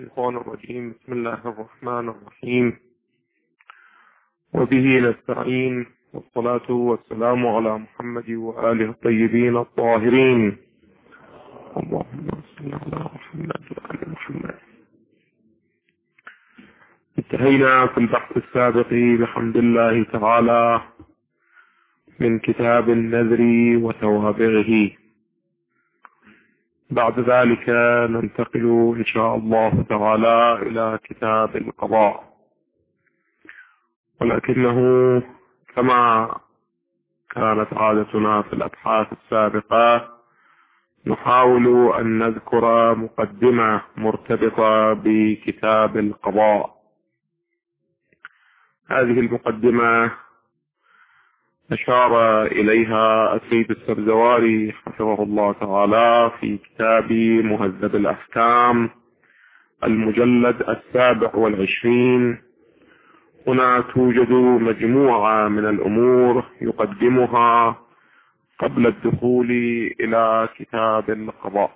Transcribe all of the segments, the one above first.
الشيطان الرجيم. بسم الله الرحمن الرحيم، وبه نستعين، والصلاة والسلام على محمد وآله الطيبين الطاهرين. اللهم صل على محمد وآل محمد. انتهينا في البحث السابق بحمد الله تعالى من كتاب النذر وتوابعه. بعد ذلك ننتقل إن شاء الله تعالى إلى كتاب القضاء، ولكنه كما كانت عادتنا في الأبحاث السابقة نحاول أن نذكر مقدمة مرتبطة بكتاب القضاء. هذه المقدمة أشار إليها السيد السبزواري حفظه الله تعالى في كتاب مهذب الأحكام المجلد 27. هنا توجد مجموعة من الأمور يقدمها قبل الدخول إلى كتاب القضاء.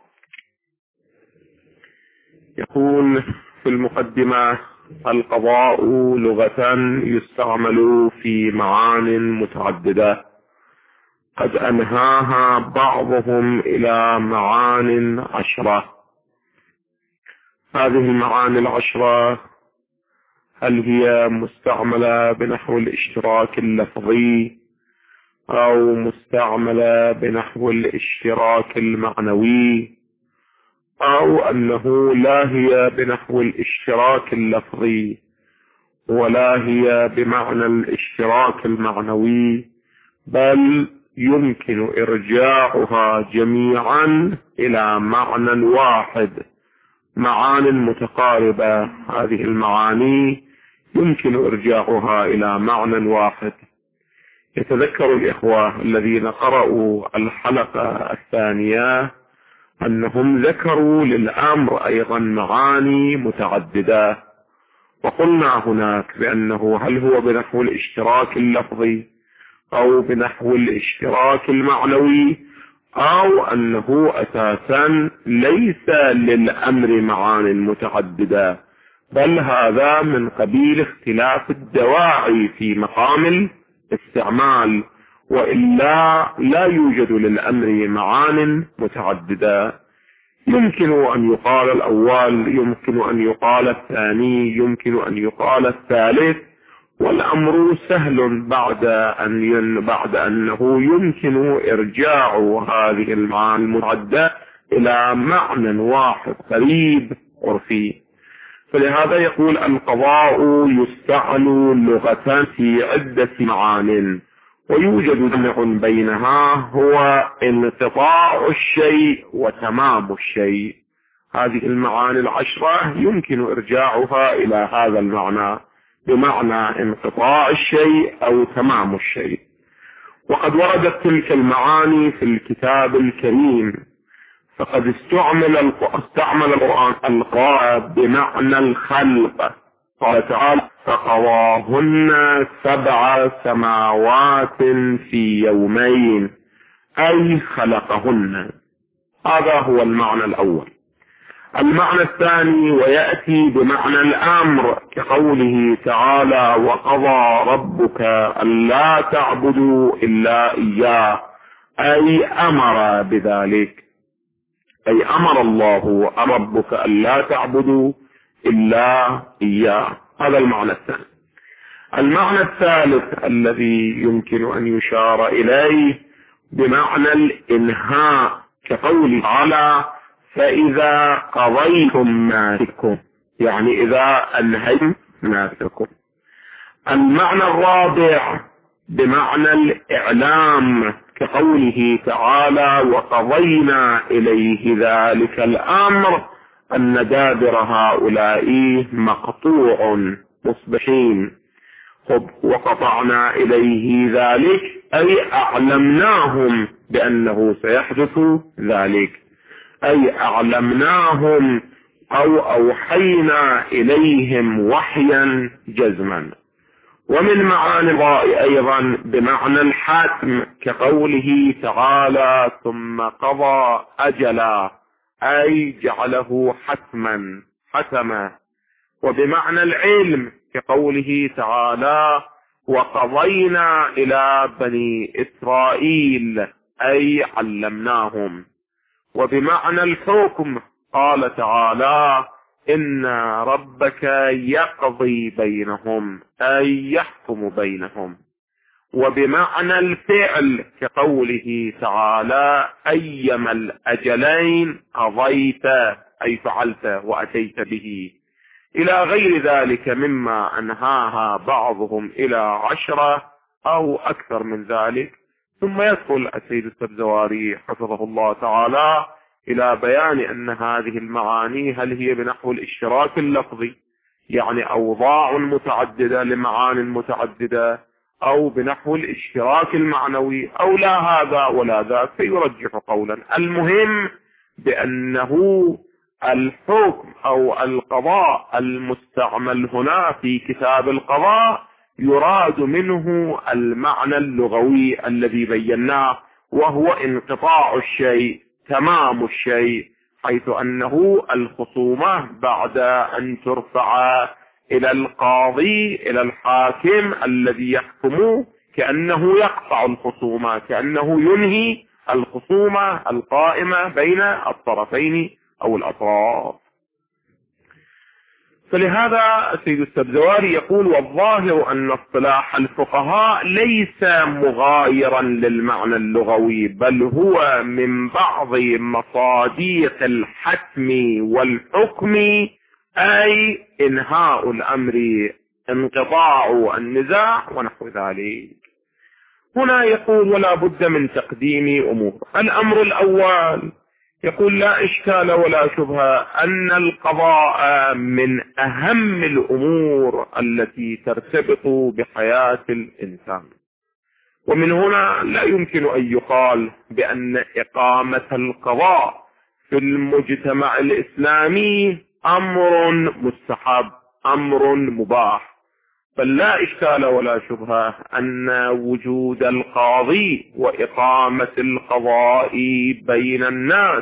يقول في المقدمة: القضاء لغة يستعمل في معان متعددة قد أنهاها بعضهم إلى معان 10. هذه المعاني 10 هل هي مستعملة بنحو الاشتراك اللفظي، أو مستعملة بنحو الاشتراك المعنوي، أو أنه لا هي بنحو الاشتراك اللفظي ولا هي بمعنى الاشتراك المعنوي، بل يمكن إرجاعها جميعا إلى معنى واحد، معان متقاربة. هذه المعاني يمكن إرجاعها إلى معنى واحد. يتذكر الإخوة الذين قرأوا الحلقة الثانية أنهم ذكروا للأمر أيضا معاني متعددة، وقلنا هناك بأنه هل هو بنحو الاشتراك اللفظي أو بنحو الاشتراك المعنوي، أو أنه أساسا ليس للأمر معاني متعددة، بل هذا من قبيل اختلاف الدواعي في مقام الاستعمال، وإلا لا يوجد للأمر معان متعددة. يمكن أن يقال الأول، يمكن أن يقال الثاني، يمكن أن يقال الثالث، والأمر سهل بعد أنه يمكن إرجاع هذه المعاني المتعددة إلى معنى واحد قريب عرفي. فلهذا يقول: القضاء يستعمل لغة في عدة معان، ويوجد جمع بينها هو انقطاع الشيء وتمام الشيء. هذه المعاني 10 يمكن إرجاعها إلى هذا المعنى، بمعنى انقطاع الشيء أو تمام الشيء. وقد وردت تلك المعاني في الكتاب الكريم، فقد استعمل القرآن القضاء بمعنى الخلق. قال تعالى: فقضاهن 7 سماوات في يومين، أي خلقهن. هذا هو المعنى الأول. المعنى الثاني ويأتي بمعنى الأمر، كقوله تعالى: وقضى ربك ألا تعبدوا إلا إياه، أي أمر بذلك، أي أمر الله ربك ألا تعبدوا إلا إياه. هذا المعنى الثاني. المعنى الثالث الذي يمكن أن يشار إليه بمعنى الإنهاء، كقوله تعالى: فإذا قضيتم مناسككم، يعني إذا أنهيتم مناسككم. المعنى الرابع بمعنى الإعلام، كقوله تعالى: وقضينا إليه ذلك الأمر أن دابر هؤلاء مقطوع مصبحين. وقطعنا إليه ذلك أي أعلمناهم بأنه سيحدث ذلك، أي أعلمناهم أو أوحينا إليهم وحيا جزما. ومن معاني القضاء أيضا بمعنى الحتم، كقوله تعالى: ثم قضى أجلا، أي جعله حتما حكم. وبمعنى العلم كقوله تعالى وقضينا إلى بني إسرائيل أي علمناهم. وبمعنى الحكم قال تعالى إن ربك يقضي بينهم أي يحكم بينهم. وبمعنى الفعل كقوله تعالى أيما الأجلين قضيت أي فعلت وأتيت به، إلى غير ذلك مما أنهاها بعضهم إلى 10 أو أكثر من ذلك. ثم يدخل السيد السبزواري حفظه الله تعالى إلى بيان أن هذه المعاني هل هي بنحو الاشتراك اللفظي، يعني أوضاع متعددة لمعان متعددة، أو بنحو الاشتراك المعنوي، أو لا هذا ولا ذاك، فيرجح قولا. المهم بأنه الحكم أو القضاء المستعمل هنا في كتاب القضاء يراد منه المعنى اللغوي الذي بيناه، وهو انقطاع الشيء تمام الشيء، حيث أنه الخصومة بعد أن ترفع إلى القاضي إلى الحاكم الذي يحكم كأنه يقطع الخصومة، كأنه ينهي الخصومة القائمة بين الطرفين أو الأطراف. فلهذا السيد السبزواري يقول والظاهر أن اصطلاح الفقهاء ليس مغايرا للمعنى اللغوي، بل هو من بعض مصاديق الحتم والحكم، أي إنهاء الأمر، انقطاع النزاع ونحو ذلك. هنا يقول ولا بد من تقديم أمور. الأمر الأول يقول لا إشكال ولا شبهة أن القضاء من أهم الأمور التي ترتبط بحياة الإنسان، ومن هنا لا يمكن أن يقال بأن إقامة القضاء في المجتمع الإسلامي أمر مستحب، أمر مباح، بل لا إشكال ولا شبهة أن وجود القاضي وإقامة القضاء بين الناس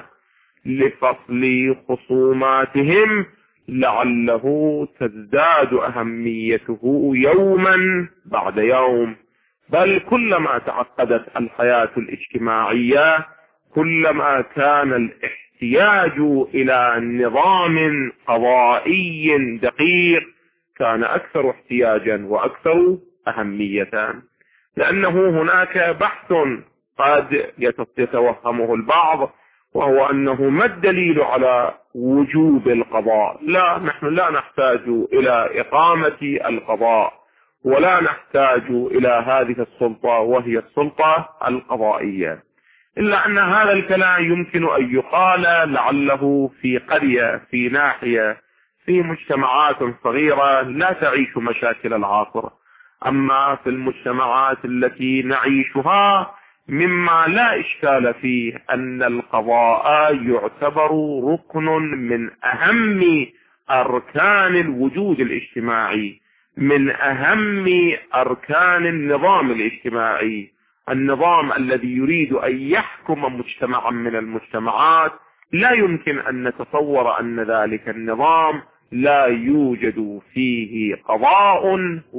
لفصل خصوماتهم لعله تزداد أهميته يوما بعد يوم، بل كلما تعقدت الحياة الاجتماعية كلما كان الاحتياج إلى نظام قضائي دقيق كان أكثر احتياجا وأكثر أهمية، لأنه هناك بحث قد يتوهمه البعض، وهو أنه ما الدليل على وجوب القضاء؟ لا، نحن لا نحتاج إلى إقامة القضاء، ولا نحتاج إلى هذه السلطة وهي السلطة القضائية. إلا أن هذا الكلام يمكن أن يقال لعله في قرية، في ناحية، في مجتمعات صغيرة لا تعيش مشاكل العصر. أما في المجتمعات التي نعيشها مما لا إشكال فيه أن القضاء يعتبر ركن من أهم أركان الوجود الاجتماعي، من أهم أركان النظام الاجتماعي، النظام الذي يريد أن يحكم مجتمعا من المجتمعات. لا يمكن أن نتصور أن ذلك النظام لا يوجد فيه قضاء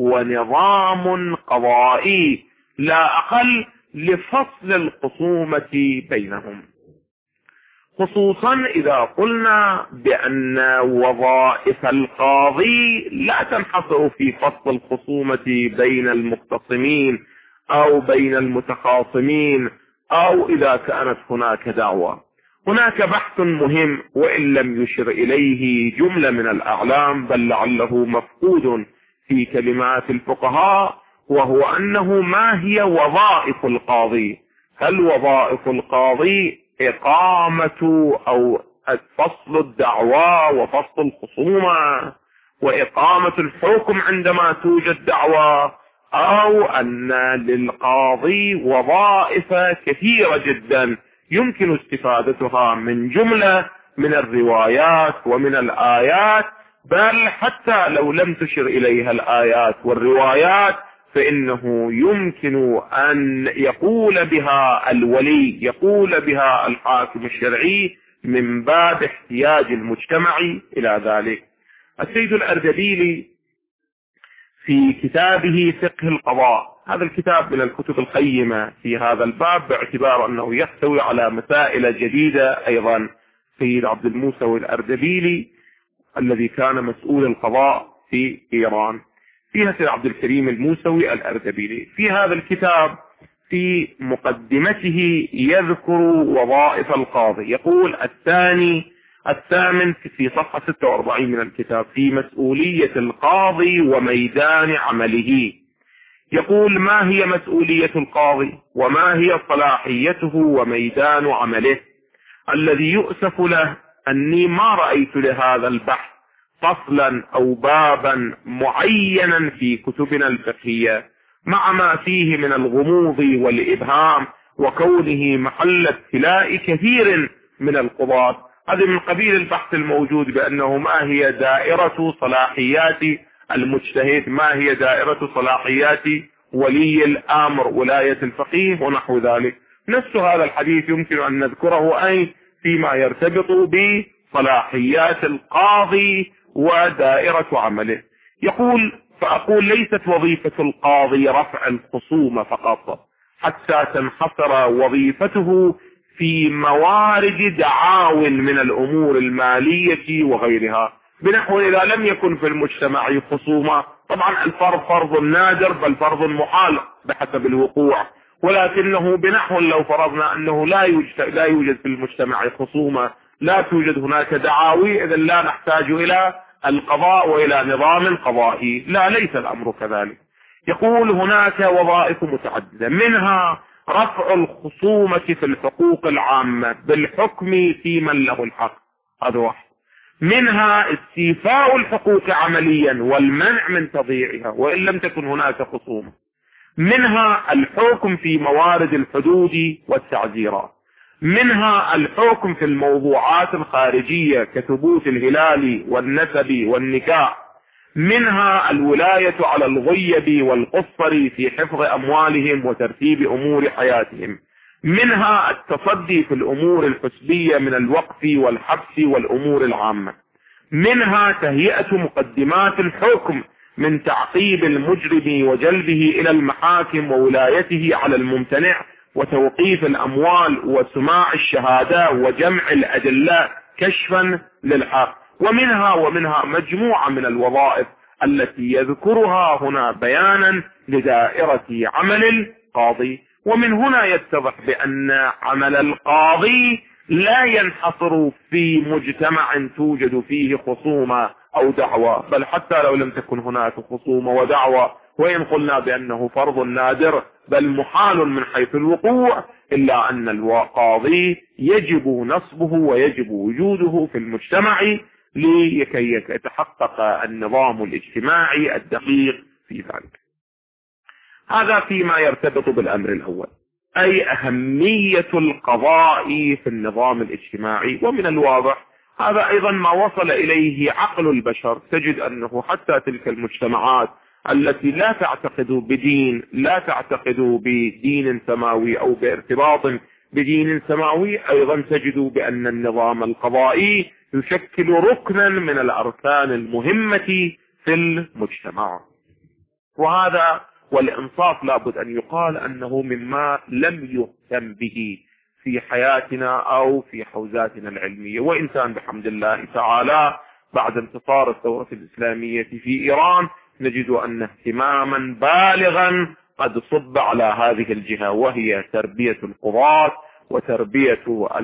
ونظام قضائي لا أقل لفصل الخصومة بينهم، خصوصا إذا قلنا بأن وظائف القاضي لا تنحصر في فصل الخصومة بين المختصمين أو بين المتخاصمين، أو إذا كانت هناك دعوة. هناك بحث مهم وإن لم يشر إليه جملة من الأعلام، بل لعله مفقود في كلمات الفقهاء، وهو أنه ما هي وظائف القاضي؟ هل وظائف القاضي إقامة أو فصل الدعوى وفصل الخصومة وإقامة الحكم عندما توجد دعوى، أو أن للقاضي وظائف كثيرة جدا يمكن استفادتها من جملة من الروايات ومن الآيات، بل حتى لو لم تشر إليها الآيات والروايات فإنه يمكن أن يقول بها الولي، يقول بها الحاكم الشرعي من باب احتياج المجتمع إلى ذلك. السيد الأردبيلي في كتابه فقه القضاء، هذا الكتاب من الكتب القيمة في هذا الباب باعتبار أنه يحتوي على مسائل جديدة أيضا. سيد عبد الموسوي الأردبيلي الذي كان مسؤول القضاء في إيران، فيها سيد عبد الكريم الموسوي الأردبيلي. في هذا الكتاب في مقدمته يذكر وظائف القاضي، يقول الثامن في صفحة 46 من الكتاب في مسؤولية القاضي وميدان عمله. يقول: ما هي مسؤولية القاضي وما هي صلاحيته وميدان عمله؟ الذي يؤسف له أني ما رأيت لهذا البحث فصلا أو بابا معينا في كتبنا الفقهية، مع ما فيه من الغموض والإبهام وكونه محل ابتلاء كثير من القضاة. هذا من قبيل البحث الموجود بأنه ما هي دائرة صلاحيات المجتهد، ما هي دائرة صلاحيات ولي الأمر ولاية الفقيه ونحو ذلك. نفس هذا الحديث يمكن أن نذكره أي فيما يرتبط بصلاحيات القاضي ودائرة عمله. يقول: فأقول ليست وظيفة القاضي رفع الخصومة فقط حتى تنحصر وظيفته في موارد دعاو من الأمور المالية وغيرها، بنحو إذا لم يكن في المجتمع خصومة، طبعا الفرض فرض نادر بل فرض محال بحسب الوقوع، ولكنه بنحو لو فرضنا أنه لا يوجد في المجتمع خصومة، لا توجد هناك دعاوي، إذن لا نحتاج إلى القضاء وإلى نظام قضائي. لا، ليس الأمر كذلك. يقول: هناك وظائف متعددة، منها رفع الخصومة في الحقوق العامة بالحكم في من له الحق، هذا واحد. منها استيفاء الحقوق عمليا والمنع من تضييعها وإن لم تكن هناك خصومة. منها الحكم في موارد الحدود والتعزيرات. منها الحكم في الموضوعات الخارجية كثبوت الهلال والنسب والنكاح. منها الولاية على الغيب والقصر في حفظ أموالهم وترتيب أمور حياتهم. منها التصدي في الأمور الحسبية من الوقف والحبس والأمور العامة. منها تهيئة مقدمات الحكم من تعقيب المجرم وجلبه إلى المحاكم وولايته على الممتنع وتوقيف الأموال وسماع الشهادات وجمع الأدلة كشفا للحق. ومنها مجموعة من الوظائف التي يذكرها هنا بيانا لدائرة عمل القاضي. ومن هنا يتضح بأن عمل القاضي لا ينحصر في مجتمع توجد فيه خصومة أو دعوة، بل حتى لو لم تكن هناك خصومة ودعوة، وإن قلنا بأنه فرض نادر بل محال من حيث الوقوع، إلا أن القاضي يجب نصبه ويجب وجوده في المجتمع لكي يتحقق النظام الاجتماعي الدقيق في ذلك. هذا فيما يرتبط بالأمر الأول، أي أهمية القضاء في النظام الاجتماعي. ومن الواضح هذا أيضا ما وصل إليه عقل البشر. تجد أنه حتى تلك المجتمعات التي لا تعتقد بدين سماوي أو بارتباط بدين سماوي، أيضا تجد بأن النظام القضائي يشكل ركنا من الأركان المهمة في المجتمع. وهذا والإنصاف لابد أن يقال أنه مما لم يهتم به في حياتنا أو في حوزاتنا العلمية، وإن كان بحمد الله تعالى بعد انتصار الثورة الإسلامية في إيران نجد أن اهتماما بالغا قد صب على هذه الجهة، وهي تربية القضاة وتربية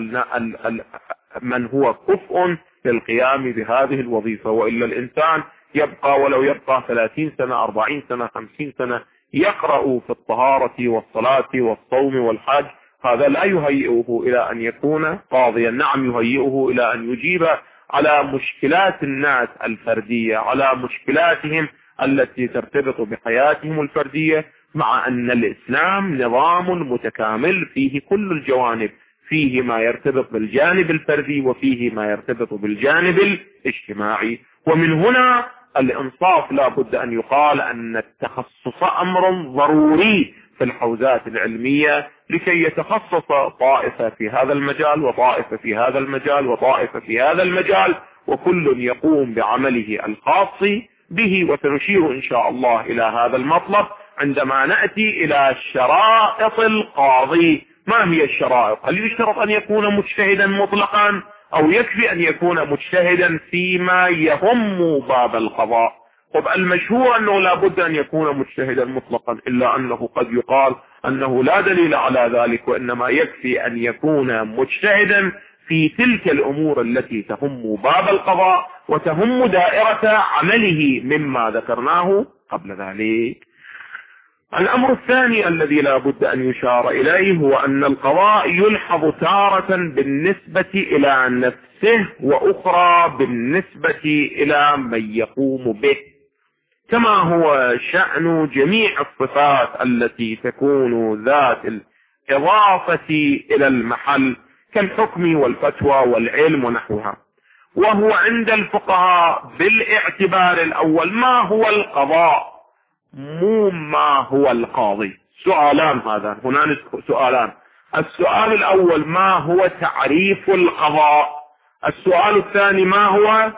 من هو كفء للقيام بهذه الوظيفة. وإلا الإنسان يبقى ولو يبقى 30 سنة 40 سنة 50 سنة يقرأ في الطهارة والصلاة والصوم والحج، هذا لا يهيئه إلى أن يكون قاضيا. نعم، يهيئه إلى أن يجيب على مشكلات الناس الفردية، على مشكلاتهم التي ترتبط بحياتهم الفردية، مع أن الإسلام نظام متكامل فيه كل الجوانب، فيه ما يرتبط بالجانب الفردي وفيه ما يرتبط بالجانب الاجتماعي. ومن هنا الإنصاف لا بد أن يقال أن التخصص أمر ضروري في الحوزات العلمية لكي يتخصص طائفة في هذا المجال وطائفة في هذا المجال وطائفة في هذا المجال، وكل يقوم بعمله الخاص به. وسنشير إن شاء الله إلى هذا المطلب عندما نأتي إلى شرائط القاضي. ما هي الشرائط؟ هل يشترط أن يكون مجتهدا مطلقا أو يكفي أن يكون مجتهدا فيما يهم باب القضاء؟ طب المشهور أنه لا بد أن يكون مجتهدا مطلقا، إلا أنه قد يقال أنه لا دليل على ذلك، وإنما يكفي أن يكون مجتهدا في تلك الأمور التي تهم باب القضاء وتهم دائرة عمله مما ذكرناه قبل ذلك. الأمر الثاني الذي لا بد أن يشار إليه هو أن القضاء يلحظ تارة بالنسبة إلى نفسه وأخرى بالنسبة إلى من يقوم به، كما هو شأن جميع الصفات التي تكون ذات الإضافة إلى المحل كالحكم والفتوى والعلم ونحوها. وهو عند الفقهاء بالاعتبار الأول ما هو القضاء مو ما هو القاضي. سؤالان هذا، هنا سؤالان. السؤال الأول ما هو تعريف القضاء، السؤال الثاني ما هو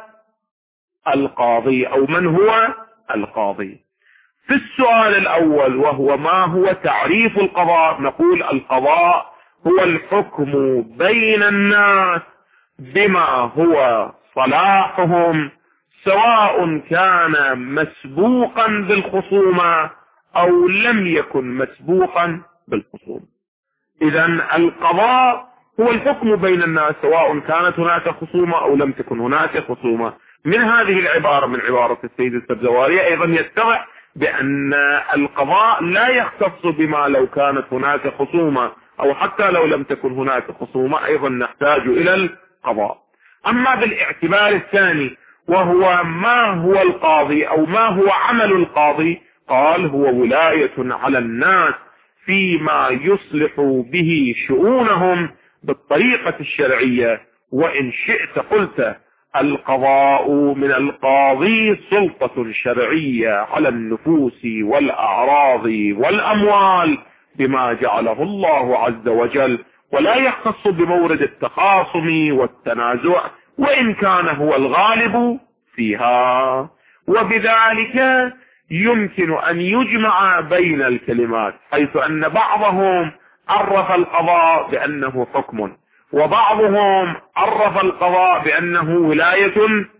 القاضي أو من هو القاضي. في السؤال الأول وهو ما هو تعريف القضاء، نقول القضاء هو الحكم بين الناس بما هو صلاحهم، سواء كان مسبوقا بالخصومة أو لم يكن مسبوقا بالخصومة. إذن القضاء هو الحكم بين الناس سواء كانت هناك خصومة أو لم تكن هناك خصومة. من هذه العبارة، من عبارة السيد السبزواري، أيضا يتضح بأن القضاء لا يختص بما لو كانت هناك خصومة أو حتى لو لم تكن هناك خصومة أيضا نحتاج إلى القضاء. أما بالاعتبار الثاني وهو ما هو القاضي أو ما هو عمل القاضي، قال هو ولاية على الناس فيما يصلح به شؤونهم بالطريقة الشرعية. وإن شئت قلت القضاء من القاضي سلطة شرعية على النفوس والأعراض والأموال بما جعله الله عز وجل، ولا يختص بمورد التخاصم والتنازع وإن كان هو الغالب فيها. وبذلك يمكن أن يجمع بين الكلمات، حيث أن بعضهم عرف القضاء بأنه حكم، وبعضهم عرف القضاء بأنه ولاية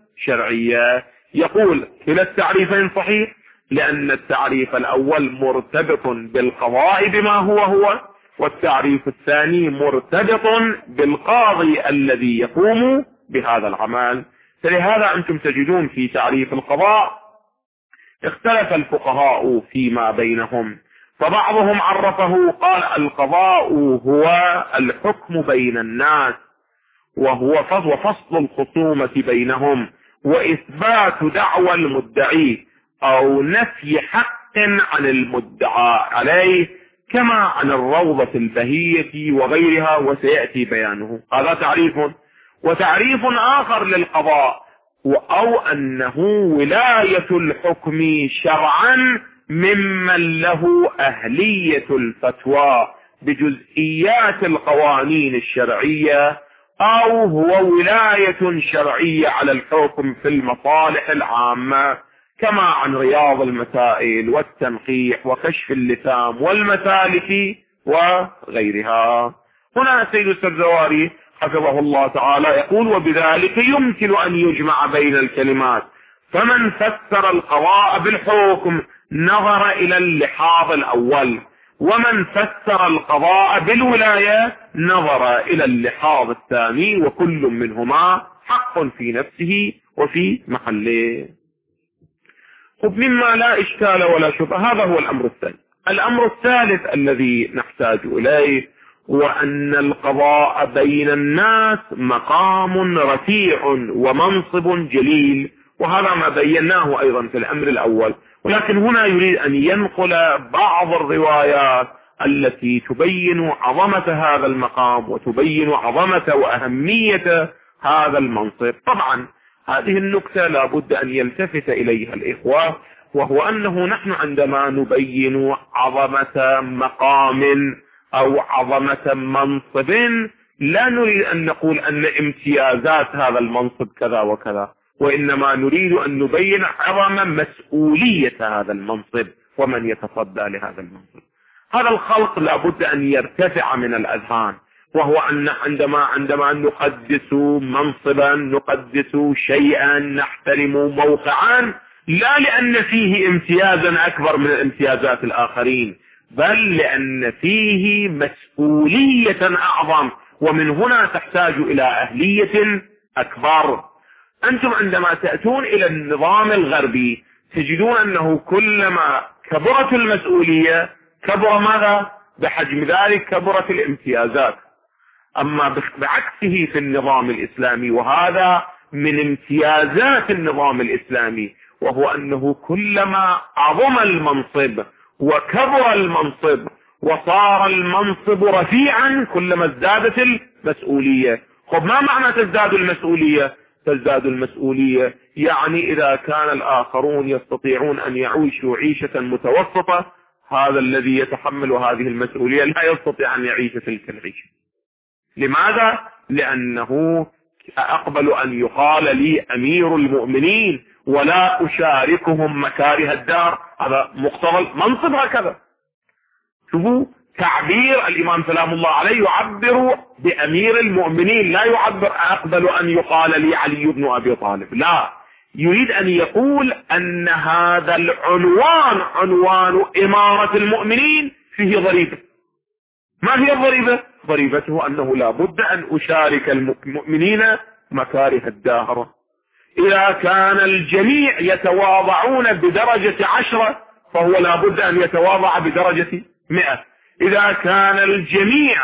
شرعية. يقول كلا التعريفين صحيح، لأن التعريف الأول مرتبط بالقضاء بما هو، والتعريف الثاني مرتبط بالقاضي الذي يقوم بهذا العمل. فلهذا أنتم تجدون في تعريف القضاء اختلف الفقهاء فيما بينهم، فبعضهم عرفه قال القضاء هو الحكم بين الناس وهو فصل الخصومة بينهم وإثبات دعوى المدعي أو نفي حق عن المدعى عليه، كما عن الروضة البهية وغيرها وسيأتي بيانه. هذا تعريف. وتعريف آخر للقضاء أو أنه ولاية الحكم شرعا ممن له أهلية الفتوى بجزئيات القوانين الشرعية، أو هو ولاية شرعية على الحكم في المصالح العامة، كما عن رياض المسائل والتنقيح وكشف اللثام والمسالك وغيرها. هنا السيد السبزواري حفظه الله تعالى يقول وبذلك يمكن أن يجمع بين الكلمات، فمن فسر القضاء بالحكم نظر إلى اللحاظ الأول، ومن فسر القضاء بالولاية نظر إلى اللحاظ الثاني، وكل منهما حق في نفسه وفي محله. مما لا إشكال ولا شبهة. هذا هو الأمر الثاني. الأمر الثالث الذي نحتاج إليه هو أن القضاء بين الناس مقام رفيع ومنصب جليل، وهذا ما بيناه أيضا في الأمر الأول، ولكن هنا يريد أن ينقل بعض الروايات التي تبين عظمة هذا المقام وتبين عظمة وأهمية هذا المنصب. طبعا هذه النكتة لا بد أن يلتفت إليها الإخوة، وهو أنه نحن عندما نبين عظمة مقام أو عظمة منصب لا نريد أن نقول أن امتيازات هذا المنصب كذا وكذا، وإنما نريد أن نبين عظم مسؤولية هذا المنصب ومن يتصدى لهذا المنصب. هذا الخلق لابد أن يرتفع من الأذهان، وهو أن عندما نقدس منصبا، نقدس شيئا، نحترم موقعا، لا لأن فيه امتيازا أكبر من امتيازات الآخرين، بل لأن فيه مسؤولية أعظم، ومن هنا تحتاج إلى أهلية أكبر. أنتم عندما تأتون إلى النظام الغربي تجدون أنه كلما كبرت المسؤولية كبر ماذا؟ بحجم ذلك كبرت الامتيازات. أما بعكسه في النظام الإسلامي، وهذا من امتيازات النظام الإسلامي، وهو أنه كلما عظم المنصب وكبر المنصب وصار المنصب رفيعا كلما ازدادت المسؤولية. طب ما معنى تزداد المسؤولية؟ تزداد المسؤولية يعني إذا كان الآخرون يستطيعون أن يعيشوا عيشة متوسطة، هذا الذي يتحمل هذه المسؤولية لا يستطيع أن يعيش تلك العيشة. لماذا؟ لأنه أقبل أن يقال لي أمير المؤمنين ولا أشاركهم مكاره الدار، هذا مقتضى المنصب هكذا. شوفوا تعبير الإمام سلام الله عليه يعبر بأمير المؤمنين، لا يعبر أقبل أن يقال لي علي بن أبي طالب، لا، يريد أن يقول أن هذا العنوان عنوان إمارة المؤمنين فيه ضريبة. ما هي الضريبة؟ ضريبته أنه لا بد أن أشارك المؤمنين مكاره الدار. إذا كان الجميع يتواضعون بدرجة 10 فهو لا بد أن يتواضع بدرجة 100. إذا كان الجميع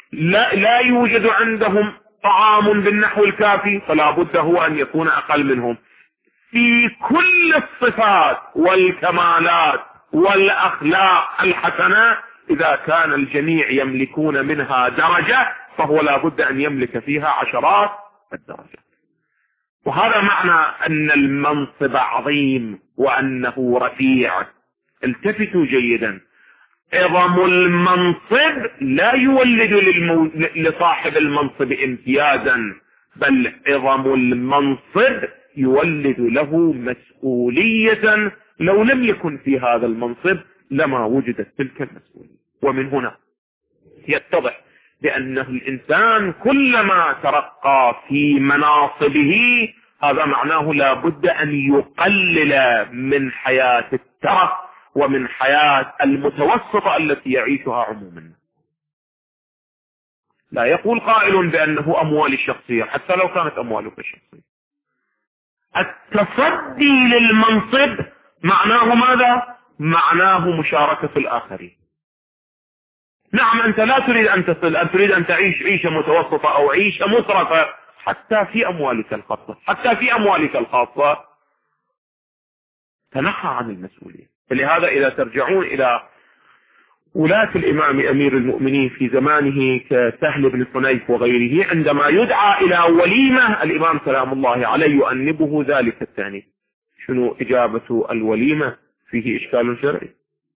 لا يوجد عندهم طعام بالنحو الكافي فلا بد هو أن يكون أقل منهم. في كل الصفات والكمالات والأخلاق الحسنة إذا كان الجميع يملكون منها درجة فهو لا بد أن يملك فيها عشرات الدرجات. وهذا معنى أن المنصب عظيم وأنه رفيع. التفتوا جيدا، عظم المنصب لا يولد لصاحب المنصب امتيازا، بل عظم المنصب يولد له مسؤولية لو لم يكن في هذا المنصب لما وجدت تلك المسؤولية. ومن هنا يتضح بأن الإنسان كلما ترقى في مناصبه هذا معناه لا بد أن يقلل من حياة الترف ومن حياة المتوسطة التي يعيشها عموما. لا يقول قائل بأنه أموال الشخصية حتى لو كانت أموالك الشخصية. التصدي للمنصب معناه ماذا؟ معناه مشاركة الآخرين. نعم أنت لا تريد أن تصل، أن تريد أن تعيش عيشة متوسطة أو عيشة مسرفة حتى في أموالك الخاصة، حتى في أموالك الخاصة تنحى عن المسؤولية. فلهذا إذا ترجعون إلى ولاة الإمام أمير المؤمنين في زمانه كسهل بن حنيف وغيره، عندما يدعى إلى وليمة الإمام سلام الله عليه يؤنبه ذلك التأنيب. شنو إجابة الوليمة؟ فيه إشكال شرعي.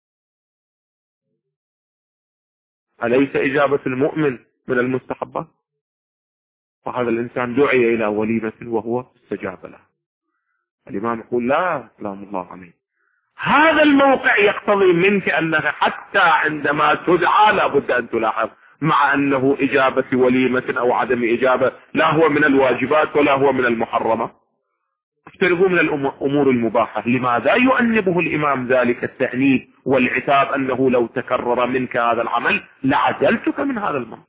أليس إجابة المؤمن من المستحبات؟ وهذا الإنسان دعي إلى وليمة وهو استجاب له. الإمام يقول لا سلام الله عليه. هذا الموقع يقتضي منك أنك حتى عندما تدعى لابد أن تلاحظ، مع أنه إجابة وليمة أو عدم إجابة لا هو من الواجبات ولا هو من المحرمة، افترضوا من الأمور المباحة. لماذا يؤنبه الإمام ذلك التأنيب والعتاب أنه لو تكرر منك هذا العمل لعزلتك من هذا المنصب؟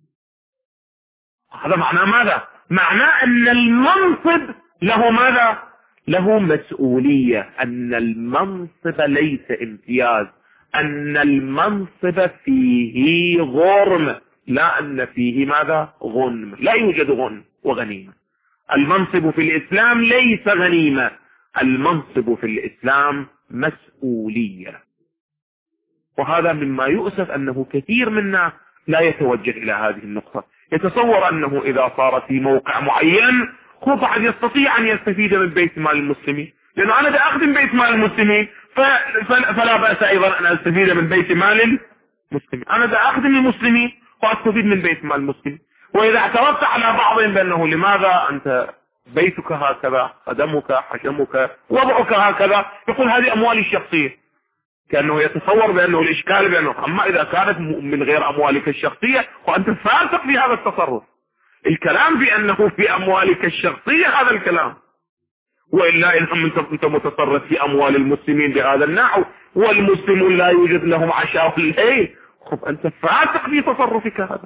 هذا معناه ماذا؟ معناه أن المنصب له ماذا؟ له مسؤولية، أن المنصب ليس امتياز، أن المنصب فيه غرم، لا أن فيه ماذا؟ غنم. لا يوجد غنم وغنيمة. المنصب في الإسلام ليس غنيمة، المنصب في الإسلام مسؤولية. وهذا مما يؤسف أنه كثير منا لا يتوجه إلى هذه النقطة، يتصور أنه إذا صار في موقع معين هو بعد يستطيع أن يستفيد من بيت مال المسلمين، لأنه أنا دا أخدم بيت مال المسلمين فلا بأس أيضا أن أستفيد من بيت مال المسلمين. أنا دا أخدم المسلمين وأستفيد من بيت مال المسلمين. وإذا اعترضت على بعضهم بأنه لماذا أنت بيتك هكذا، خدمك، حشمك، وضعك هكذا، يقول هذه أموالي الشخصية، كأنه يتصور بأنه الإشكال بأنه أما إذا كانت من غير أموالك الشخصية وأنت فاسق في هذا التصرف. الكلام بأنه في أموالك الشخصية هذا الكلام، وإلا إن أنت متصرف في أموال المسلمين بهذا النحو والمسلمون لا يوجد لهم عشاء في الليل، خب أنت فاسق في تصرفك هذا.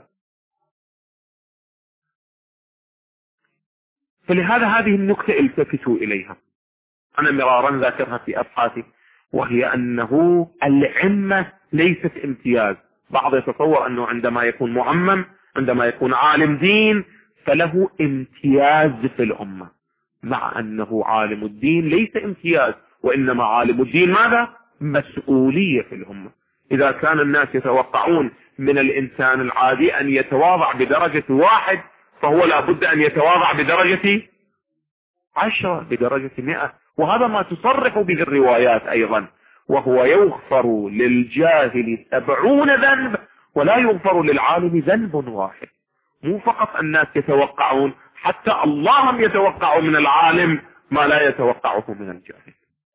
فلهذا هذه النكتة التفتوا إليها، أنا مرارا ذاكرها في أبحاثي، وهي أنه العمة ليست امتياز. بعض يتصور أنه عندما يكون معمم، عندما يكون عالم دين، فله امتياز في الأمة، مع أنه عالم الدين ليس امتياز، وإنما عالم الدين ماذا؟ مسؤولية في الأمة. إذا كان الناس يتوقعون من الإنسان العادي أن يتواضع بدرجة 1، فهو لابد أن يتواضع بدرجة 10، بدرجة 100. وهذا ما تصرح به الروايات أيضا، وهو يغفر للجاهل 70 ذنب ولا يغفر للعالم ذنب واحد. مو فقط الناس يتوقعون، حتى الله يتوقع من العالم ما لا يتوقعه من الجاهل.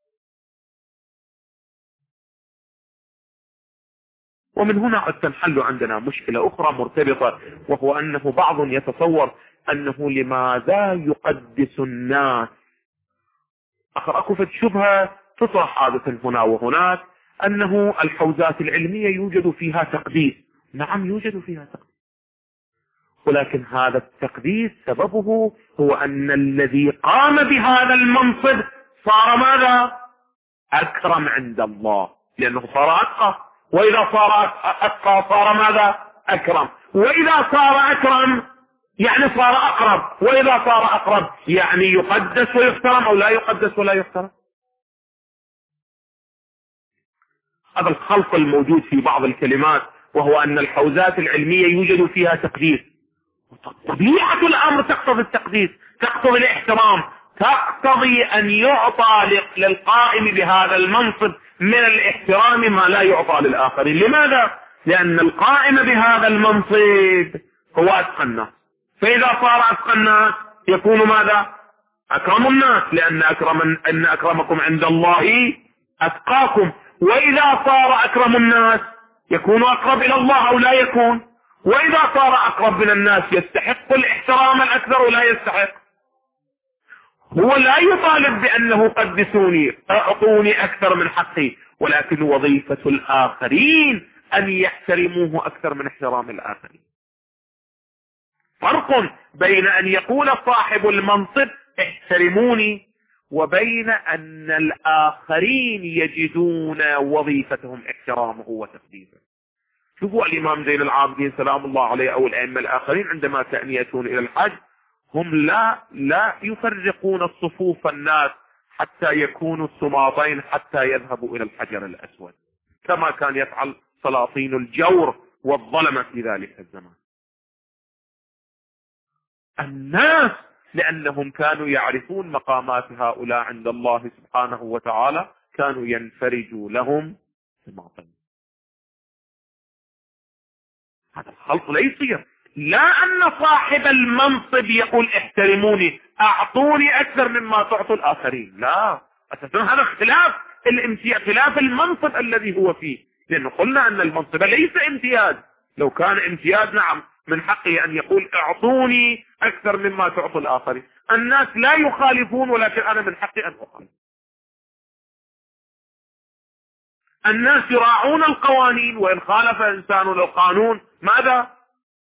ومن هنا تنحل عندنا مشكلة أخرى مرتبطة، وهو أنه بعض يتصور أنه لماذا يقدس الناس. أكو شبهة تطرح عادة هنا وهناك، أنه الحوزات العلمية يوجد فيها تقديس. نعم يوجد فيها تقديس، ولكن هذا التقديس سببه هو أن الذي قام بهذا المنصب صار ماذا؟ أكرم عند الله، لأنه صار أتقى، وإذا صار أتقى صار ماذا؟ أكرم، وإذا صار أكرم يعني صار أقرب، وإذا صار أقرب يعني يقدس ويحترم أو لا يقدس ولا يحترم. هذا الخلط الموجود في بعض الكلمات، وهو أن الحوزات العلمية يوجد فيها تقديس. طبيعة الأمر تقتضي التقديس، تقتضي الاحترام، تقتضي أن يعطى للقائم بهذا المنصب من الاحترام ما لا يعطى للآخرين. لماذا؟ لأن القائم بهذا المنصب هو أتقى الناس، فإذا صار أتقى الناس يكون ماذا؟ أكرم الناس، لأن أكرمكم عند الله أتقاكم. وإذا صار أكرم الناس يكون أقرب إلى الله أو لا يكون، وإذا صار أقرب من الناس يستحق الاحترام الأكثر ولا يستحق. هو لا يطالب بأنه قدسوني، أعطوني أكثر من حقي، ولكن وظيفة الآخرين أن يحترموه أكثر من احترام الآخرين. فرق بين أن يقول صاحب المنصب احترموني، وبين أن الآخرين يجدون وظيفتهم احترامه وتقديسه. شوفوا الإمام زين العابدين سلام الله عليه أو الأئمة الآخرين عندما كانوا يأتون إلى الحج، هم لا يفرقون الصفوف الناس حتى يكونوا السماطين حتى يذهبوا إلى الحجر الأسود، كما كان يفعل سلاطين الجور والظلمة في ذلك الزمان. الناس لأنهم كانوا يعرفون مقامات هؤلاء عند الله سبحانه وتعالى كانوا ينفرجوا لهم سماطين. هذا الخلط لا يصير. لا أن صاحب المنصب يقول احترموني، أعطوني أكثر مما تعطوا الآخرين، لا، أساسا هذا اختلاف الامتياز، خلاف المنصب الذي هو فيه، لأنه قلنا أن المنصب ليس امتياز. لو كان امتياز نعم من حقه أن يقول اعطوني أكثر مما تعطوا الآخرين. الناس لا يخالفون، ولكن أنا من حقي أن أخالف. الناس يراعون القوانين، وإن خالف إنسان القانون ماذا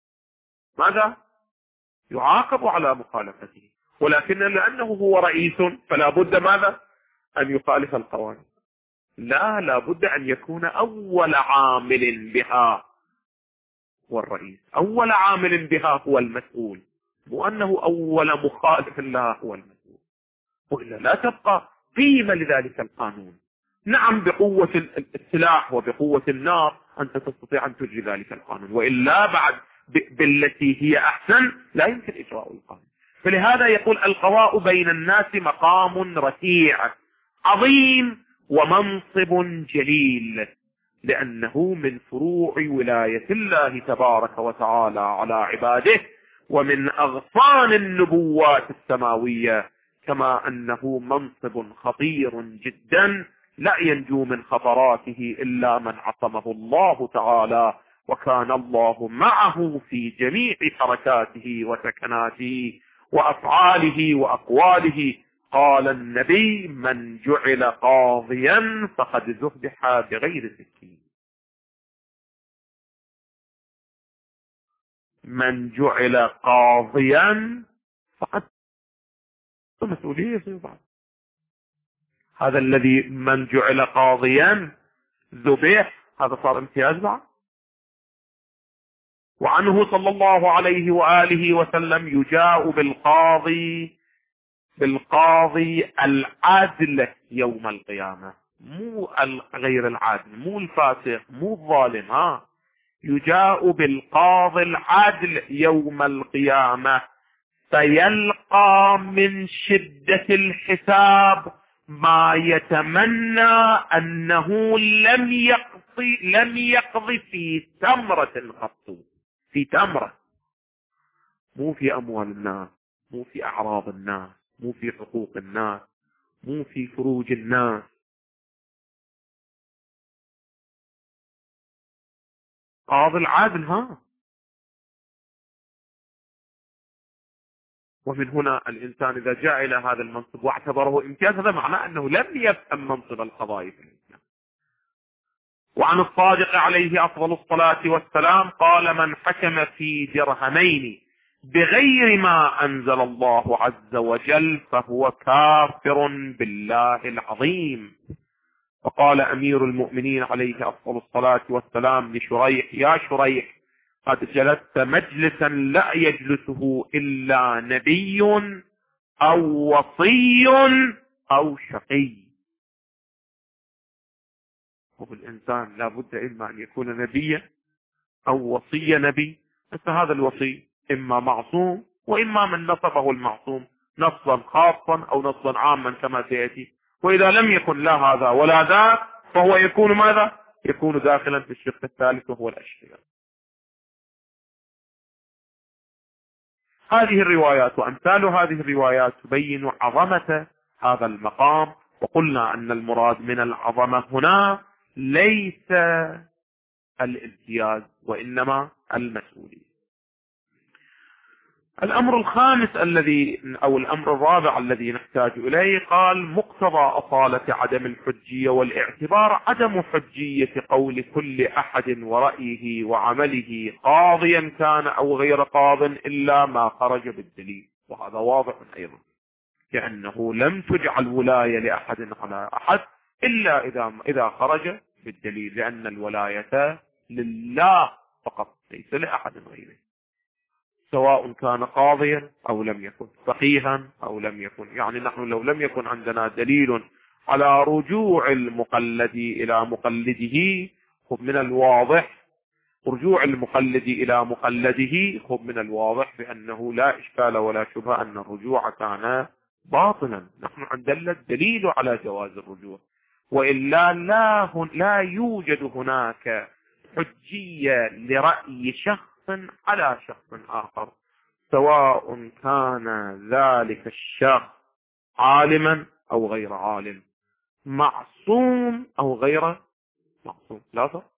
يعاقب على مخالفته، ولكن لأنه هو رئيس فلا بد ماذا أن يخالف القوانين. لا بد أن يكون أول عامل بها هو الرئيس، أول عامل بها هو المسؤول، وأنه أول مخالف لها هو المسؤول، وإلا لا تبقى قيمة لذلك القانون. نعم بقوة السلاح وبقوة النار أنت تستطيع أن تجري ذلك القانون، وإلا بعد بالتي هي أحسن لا يمكن إجراء القانون. فلهذا يقول القضاء بين الناس مقام رفيع عظيم، ومنصب جليل، لأنه من فروع ولاية الله تبارك وتعالى على عباده، ومن أغصان النبوات السماوية، كما أنه منصب خطير جدا لا ينجو من خطراته إلا من عصمه الله تعالى، وكان الله معه في جميع حركاته وسكناته وأفعاله وأقواله. قال النبي: من جعل قاضيا فقد ذبح بغير سكين. من جعل قاضيا فقد مسؤولية بعض. هذا الذي من جعل قاضيا ذبح، هذا صار امتياز بعد. وعنه صلى الله عليه وآله وسلم: يجاء بالقاضي العادل يوم القيامة، مو غير العادل، مو الفاسق، مو الظالم، يجاء بالقاضي العادل يوم القيامة، فيلقى من شدة الحساب ما يتمنى أنه لم يقضي في تمرة قط، في تمرة، مو في أموال الناس، مو في أعراض الناس، مو في حقوق الناس، مو في فروج الناس. قاضي العادل. ومن هنا الإنسان إذا جاء إلى هذا المنصب واعتبره امتياز، هذا معناه أنه لم يفهم منصب القضاء في الإسلام. وعن الصادق عليه أفضل الصلاة والسلام قال: من حكم في درهمين بغير ما أنزل الله عز وجل فهو كافر بالله العظيم. وقال أمير المؤمنين عليه أفضل الصلاة والسلام لشريح: يا شريح، قد جلست مجلسا لا يجلسه إلا نبي أو وصي أو شقي. والإنسان لا بد إما أن يكون نبيا أو وصي نبي، فهذا الوصي إما معصوم وإما من نصبه المعصوم نصبا خاصا أو نصبا عاما كما سيأتي. وإذا لم يكن لا هذا ولا ذاك فهو يكون ماذا؟ يكون داخلا في الشق الثالث وهو الأشرية. هذه الروايات وأمثال هذه الروايات تبين عظمة هذا المقام. وقلنا أن المراد من العظمة هنا ليس الامتياز وإنما المسؤولية. الأمر الخامس أو الأمر الرابع الذي نحتاج إليه، قال: مقتضى أصالة عدم الحجية والاعتبار عدم حجية قول كل أحد ورأيه وعمله قاضيا كان أو غير قاض إلا ما خرج بالدليل. وهذا واضح أيضا، كأنه لم تجعل ولاية لأحد على أحد إلا إذا خرج بالدليل، لأن الولاية لله فقط ليس لأحد غيره، سواء كان قاضيا أو لم يكن، فقيها أو لم يكن. يعني نحن لو لم يكن عندنا دليل على رجوع المقلد إلى مقلده، خذ من الواضح رجوع المقلد إلى مقلده، خذ من الواضح بأنه لا إشكال ولا شبهة أن الرجوع كان باطلا. نحن عندنا الدليل على جواز الرجوع، وإلا لا يوجد هناك حجية لرأي شخص على شخص آخر، سواء كان ذلك الشخص عالما أو غير عالم، معصوم أو غير معصوم. لا صح؟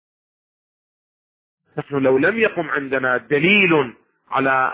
نحن لو لم يقم عندنا دليل على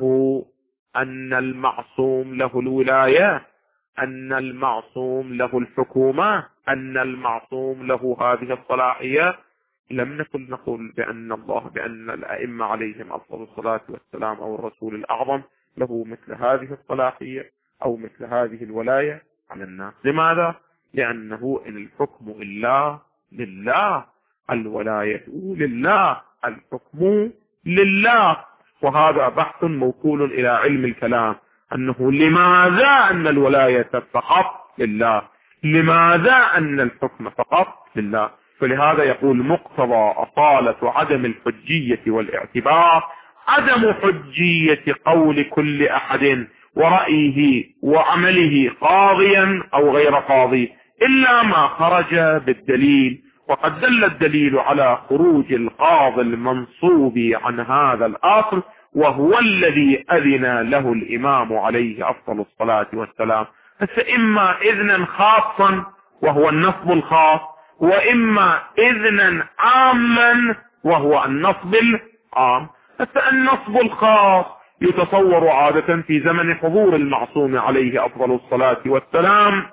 أن المعصوم له الولاية، أن المعصوم له الحكومة، أن المعصوم له هذه الصلاحية، لم نكن نقول بأن الأئمة عليهم أفضل الصلاة والسلام أو الرسول الأعظم له مثل هذه الصلاحية أو مثل هذه الولاية على الناس. لماذا؟ لأنه إن الحكم إلا لله، الولاية لله، الحكم لله. وهذا بحث موكول إلى علم الكلام، أنه لماذا أن الولاية فقط لله، لماذا أن الحكم فقط لله. فلهذا يقول: مقتضى أصالة عدم الحجية والاعتبار عدم حجية قول كل أحد ورأيه وعمله قاضيا أو غير قاضي إلا ما خرج بالدليل. وقد دل الدليل على خروج القاضي المنصوب عن هذا الأصل، وهو الذي أذن له الإمام عليه أفضل الصلاة والسلام. فإما إذنا خاصا وهو النصب الخاص، وإما إذنا عاما وهو النصب العام. فالنصب الخاص يتصور عادة في زمن حضور المعصوم عليه أفضل الصلاة والسلام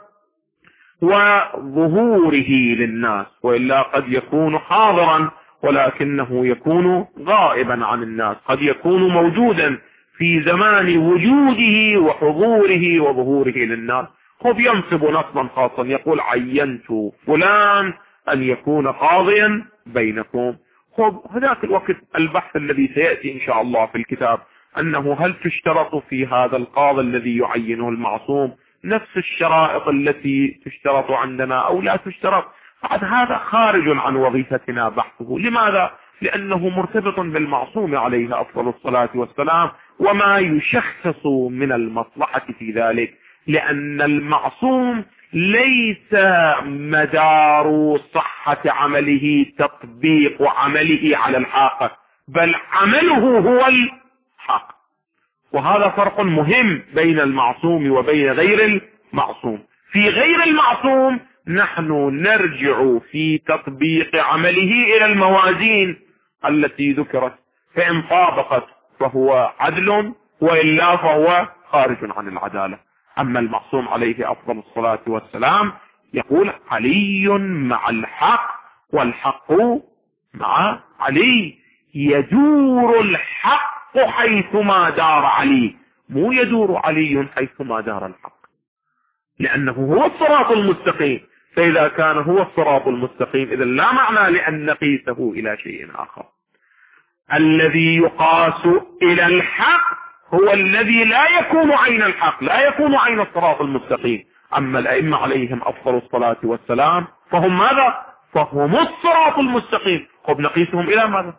وظهوره للناس، وإلا قد يكون حاضرا ولكنه يكون غائبا عن الناس، قد يكون موجودا في زمان وجوده وحضوره وظهوره للناس. خب ينصب نصبا خاصا، يقول عينت فلان أن يكون قاضيا بينكم. خب هذاك الوقت البحث الذي سيأتي إن شاء الله في الكتاب أنه هل تشترط في هذا القاضي الذي يعينه المعصوم نفس الشرائط التي تشترط عندنا أو لا تشترط. بعد هذا خارج عن وظيفتنا بحثه. لماذا؟ لأنه مرتبط بالمعصوم عليه أفضل الصلاة والسلام وما يشخص من المصلحة في ذلك، لأن المعصوم ليس مدار صحة عمله تطبيق عمله على الحق، بل عمله هو الحق. وهذا فرق مهم بين المعصوم وبين غير المعصوم. في غير المعصوم نحن نرجع في تطبيق عمله إلى الموازين التي ذكرت، فإن طابقت فهو عدل وإلا فهو خارج عن العدالة. أما المعصوم عليه أفضل الصلاة والسلام يقول علي مع الحق والحق مع علي، يدور الحق حيثما دار علي، مو يدور علي حيثما دار الحق، لأنه هو الصراط المستقيم. فإذا كان هو الصراط المستقيم إذا لا معنى لأن نقيسه إلى شيء آخر. الذي يقاس إلى الحق هو الذي لا يكون عين الحق، لا يكون عين الصراط المستقيم. أما الأئمة عليهم أفضل الصلاة والسلام فهم ماذا؟ فهم الصراط المستقيم. قد نقيسهم إلى ماذا؟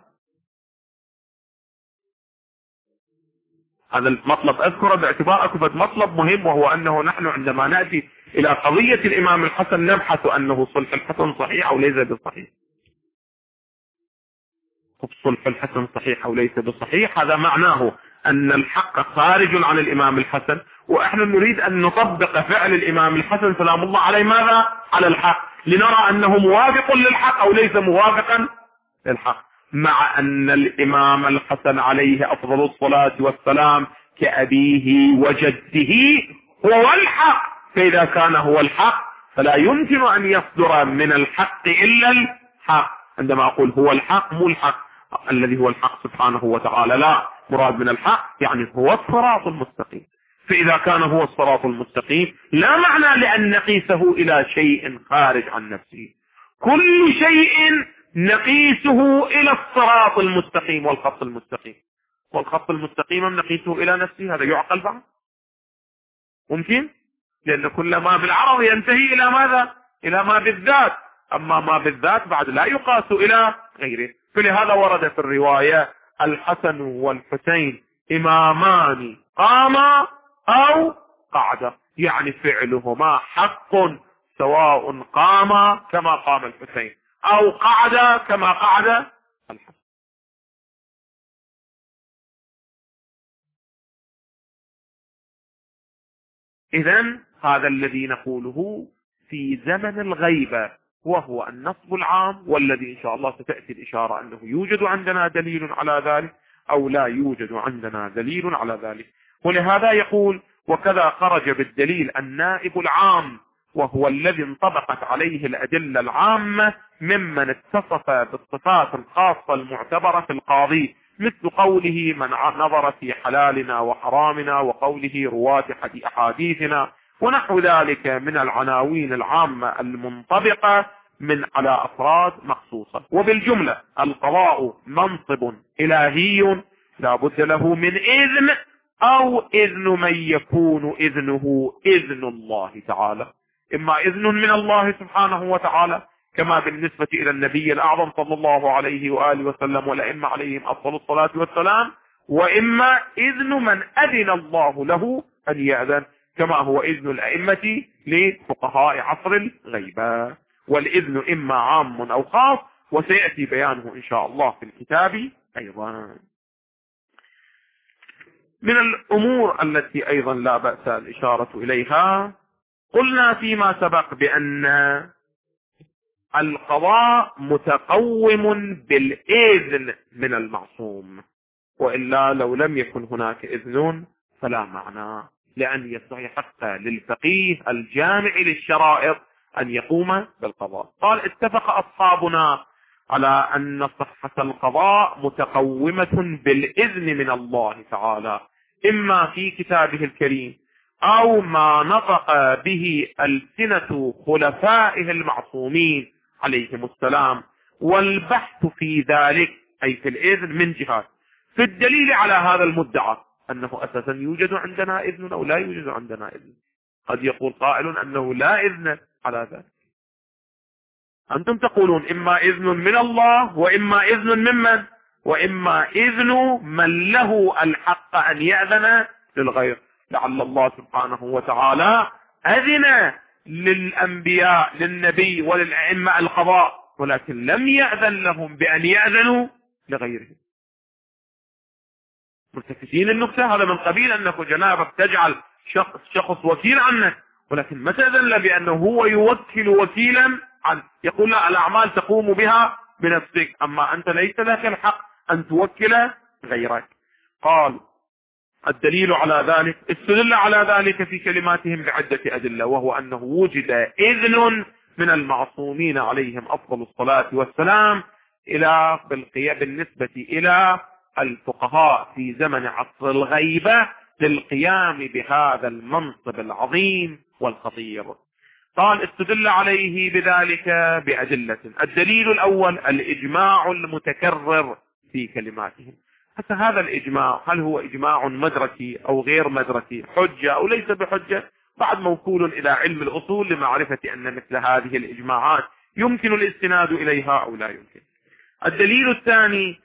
هذا المطلب أذكره باعتبار أكبر مطلب مهم، وهو أنه نحن عندما نأتي إلى قضية الإمام الحسن نبحث أنه صلح الحسن صحيح أو ليس بصحيح. صلح الحسن صحيح أو ليس بصحيح هذا معناه أن الحق خارج عن الإمام الحسن، وإحنا نريد أن نطبق فعل الإمام الحسن سلام الله عليه ماذا؟ على الحق، لنرى أنه موافق للحق أو ليس موافقا للحق. مع أن الإمام الحسن عليه أفضل الصلاة والسلام كأبيه وجده هو الحق، فإذا كان هو الحق فلا يمكن أن يصدر من الحق إلا الحق. عندما أقول هو الحق مو الحق الذي هو الحق سبحانه وتعالى، لا، مراد من الحق يعني هو الصراط المستقيم. فإذا كان هو الصراط المستقيم لا معنى لأن نقيسه إلى شيء خارج عن نفسه. كل شيء نقيسه إلى الصراط المستقيم والخط المستقيم، والخط المستقيم نقيسه إلى نفسه. هذا يعقل بعد؟ ممكن؟ لأن كل ما بالعرض ينتهي إلى ماذا؟ إلى ما بالذات، أما ما بالذات بعد لا يقاس إلى غيره. فلهذا ورد في الرواية الحسن والحسين إمامان قاما أو قعدا، يعني فعلهما حق سواء قاما كما قام الحسين أو قعدا كما قعد الحسن. إذن هذا الذي نقوله في زمن الغيبة وهو النصب العام، والذي إن شاء الله ستأتي الإشارة أنه يوجد عندنا دليل على ذلك أو لا يوجد عندنا دليل على ذلك. ولهذا يقول وكذا خرج بالدليل النائب العام، وهو الذي انطبقت عليه الأدلة العامة ممن اتصف بالصفات الخاصة المعتبرة في القاضي، مثل قوله من نظر في حلالنا وحرامنا، وقوله رواة أحاديثنا، ونحو ذلك من العناوين العامة المنطبقة من على أفراد مخصوصة. وبالجملة القضاء منصب إلهي لا بد له من إذن، أو إذن من يكون إذنه إذن الله تعالى، إما إذن من الله سبحانه وتعالى كما بالنسبة إلى النبي الأعظم صلى الله عليه وآله وسلم والأئمة عليهم أفضل الصلاة والسلام، وإما إذن من أذن الله له أن يأذن كما هو إذن الأئمة لفقهاء عصر الغيبة. والإذن إما عام أو خاص، وسيأتي بيانه إن شاء الله في الكتاب أيضا. من الأمور التي أيضا لا بأس الإشارة إليها، قلنا فيما سبق بأن القضاء متقوم بالإذن من المعصوم، وإلا لو لم يكن هناك إذن فلا معنى، لأن يصح للفقيه الجامع للشرائط أن يقوم بالقضاء. قال اتفق أصحابنا على أن صحة القضاء متقومة بالإذن من الله تعالى، إما في كتابه الكريم أو ما نطق به ألسنة خلفائه المعصومين عليهم السلام، والبحث في ذلك أي في الإذن من جهات. في الدليل على هذا المدعى أنه أساسا يوجد عندنا إذن أو لا يوجد عندنا إذن. قد يقول قائل أنه لا إذن على ذلك. أنتم تقولون إما إذن من الله وإما إذن ممن، وإما إذن من له الحق أن يأذن للغير. لعل الله سبحانه وتعالى أذن للأنبياء للنبي وللأئمة القضاء، ولكن لم يأذن لهم بأن يأذنوا لغيرهم. ملتفتين النكتة، هذا من قبيل أنك جنابك تجعل شخص وكيل عنك، ولكن ما تأذن له بأنه هو يوكل وكيلا عنه. يقول لا، الأعمال تقوم بها بنفسك، أما أنت ليس لك الحق أن توكل غيرك. قال الدليل على ذلك، استدل على ذلك في كلماتهم بعدة أدلة، وهو أنه وجد إذن من المعصومين عليهم أفضل الصلاة والسلام بالنسبة إلى الفقهاء في زمن عصر الغيبة للقيام بهذا المنصب العظيم والخطير. قال استدل عليه بذلك بأدلة. الدليل الأول الإجماع المتكرر في كلماتهم. حتى هذا الإجماع هل هو إجماع مدركي أو غير مدركي، حجة أو ليس بحجة، بعد موكول إلى علم الأصول لمعرفة أن مثل هذه الإجماعات يمكن الاستناد إليها أو لا يمكن. الدليل الثاني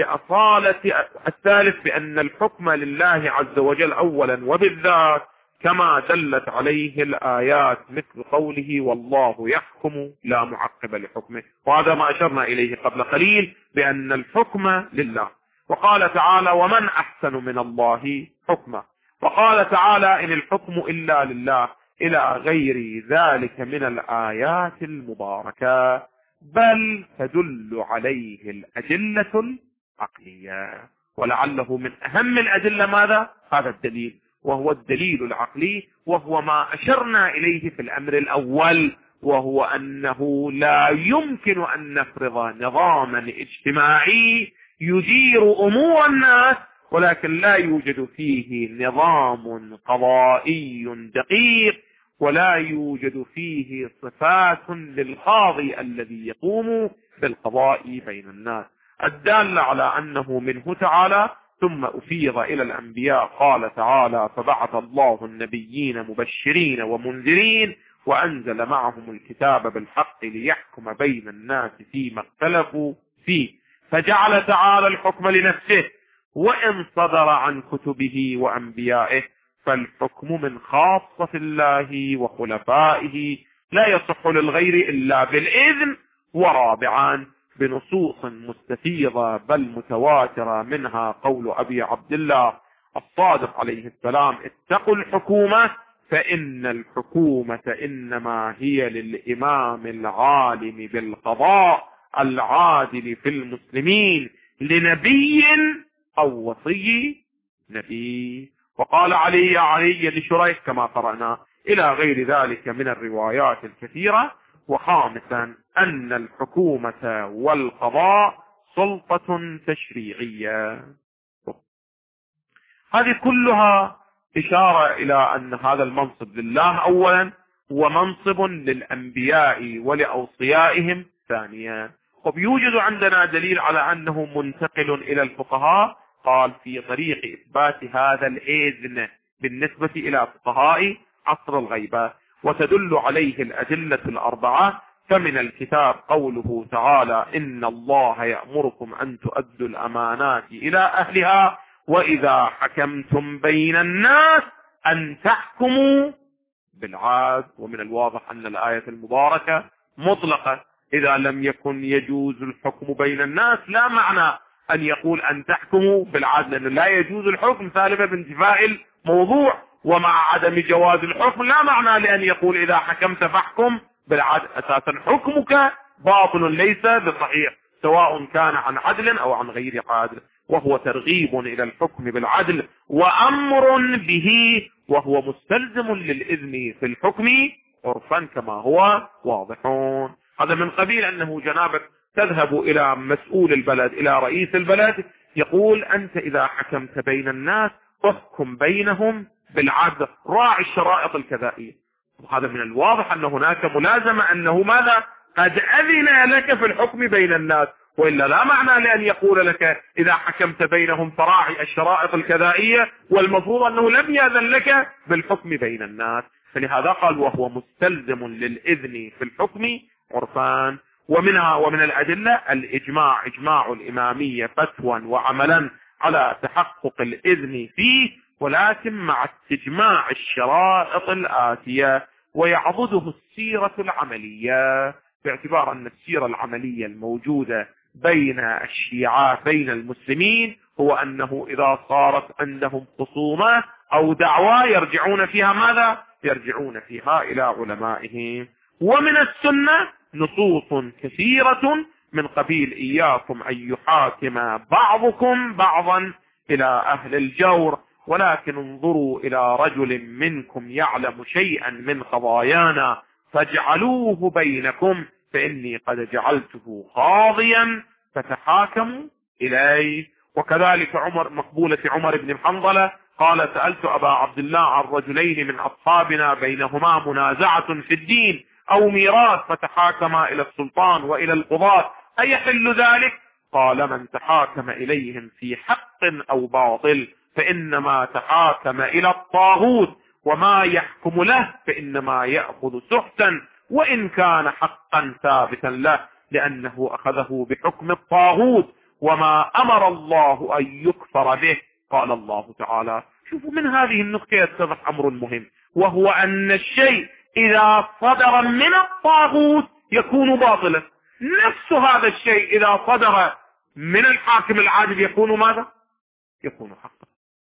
الثالث بأن الحكم لله عز وجل أولا وبالذات، كما دلت عليه الآيات مثل قوله والله يحكم لا معقب لحكمه، وهذا ما أشرنا إليه قبل قليل بأن الحكم لله. وقال تعالى ومن أحسن من الله حكما، وقال تعالى إن الحكم إلا لله، إلى غير ذلك من الآيات المباركة، بل تدل عليه الأدلة العقلية. ولعله من أهم الأدلة ماذا؟ هذا الدليل، وهو الدليل العقلي، وهو ما أشرنا إليه في الأمر الأول، وهو أنه لا يمكن أن نفرض نظاما اجتماعي يدير أمور الناس ولكن لا يوجد فيه نظام قضائي دقيق، ولا يوجد فيه صفات للقاضي الذي يقوم بالقضاء بين الناس، الدالة على أنه منه تعالى. ثم أفيض إلى الأنبياء، قال تعالى فبعث الله النبيين مبشرين ومنذرين وأنزل معهم الكتاب بالحق ليحكم بين الناس فيما اختلفوا فيه، فجعل تعالى الحكم لنفسه، وإن صدر عن كتبه وأنبيائه فالحكم من خاصة الله وخلفائه، لا يصح للغير إلا بالإذن. ورابعا بنصوص مستفيضة بل متواترة، منها قول أبي عبد الله الصادق عليه السلام اتقوا الحكومة فإن الحكومة إنما هي للإمام العالم بالقضاء العادل في المسلمين لنبي أو وصي نبي. وقال علي لشريح كما قرأنا إلى غير ذلك من الروايات الكثيرة. وخامسا أن الحكومة والقضاء سلطة تشريعية. هذه كلها إشارة إلى أن هذا المنصب لله أولا، ومنصب للأنبياء ولأوصيائهم ثانيا. ويوجد عندنا دليل على أنه منتقل إلى الفقهاء، قال في طريق إثبات هذا الإذن بالنسبة إلى فقهاء عصر الغيبة، وتدل عليه الأدلة الأربعة. فمن الكتاب قوله تعالى إن الله يأمركم أن تؤدوا الأمانات إلى أهلها وإذا حكمتم بين الناس أن تحكموا بالعدل. ومن الواضح أن الآية المباركة مطلقة. إذا لم يكن يجوز الحكم بين الناس لا معنى أن يقول أن تحكموا بالعدل، لأنه لا يجوز الحكم سالبة بانتفاء الموضوع، ومع عدم جواز الحكم لا معنى لأن يقول إذا حكمت فاحكم بالعدل. أساسا حكمك باطل ليس بصحيح، سواء كان عن عدل أو عن غير عدل، وهو ترغيب إلى الحكم بالعدل وأمر به، وهو مستلزم للإذن في الحكم عرفا كما هو واضحون. هذا من قبيل أنه جنابك تذهب إلى مسؤول البلد، إلى رئيس البلد، يقول أنت إذا حكمت بين الناس احكم بينهم بالعدل، راعي الشرائط الكذائية. وهذا من الواضح أن هناك ملازمة أنه ماذا؟ قد أذن لك في الحكم بين الناس، وإلا لا معنى لأن يقول لك إذا حكمت بينهم فراعي الشرائط الكذائية، والمفروض أنه لم يأذن لك بالحكم بين الناس. فلهذا قال وهو مستلزم للإذن في الحكم عرفان. ومن الأدلة الإجماع، إجماع الإمامية فتوى وعملا على تحقق الإذن فيه، ولكن مع استجماع الشرائط الآتية، ويعضده السيرة العملية، باعتبار أن السيرة العملية الموجودة بين الشيعة بين المسلمين هو أنه إذا صارت عندهم خصومة أو دعوة يرجعون فيها ماذا؟ يرجعون فيها إلى علمائهم. ومن السنة نصوص كثيرة من قبيل إياكم أن يحاكم بعضكم بعضا إلى أهل الجور، ولكن انظروا إلى رجل منكم يعلم شيئا من قضايانا فاجعلوه بينكم فإني قد جعلته قاضيا فتحاكموا إليه. وكذلك مقبولة عمر بن حنظلة قال سألت أبا عبد الله عن رجلين من أصحابنا بينهما منازعة في الدين أو ميراث فتحاكما إلى السلطان وإلى القضاة أيحل ذلك؟ قال من تحاكم إليهم في حق أو باطل فإنما تحاكم إلى الطاغوت، وما يحكم له فإنما يأخذ سحتا وإن كان حقا ثابتا له، لأنه أخذه بحكم الطاغوت وما أمر الله أن يكفر به. قال الله تعالى، شوفوا من هذه النقطة يتضح أمر مهم، وهو أن الشيء إذا صدر من الطاغوت يكون باطلا، نفس هذا الشيء إذا صدر من الحاكم العادل يكون ماذا؟ يكون حقا.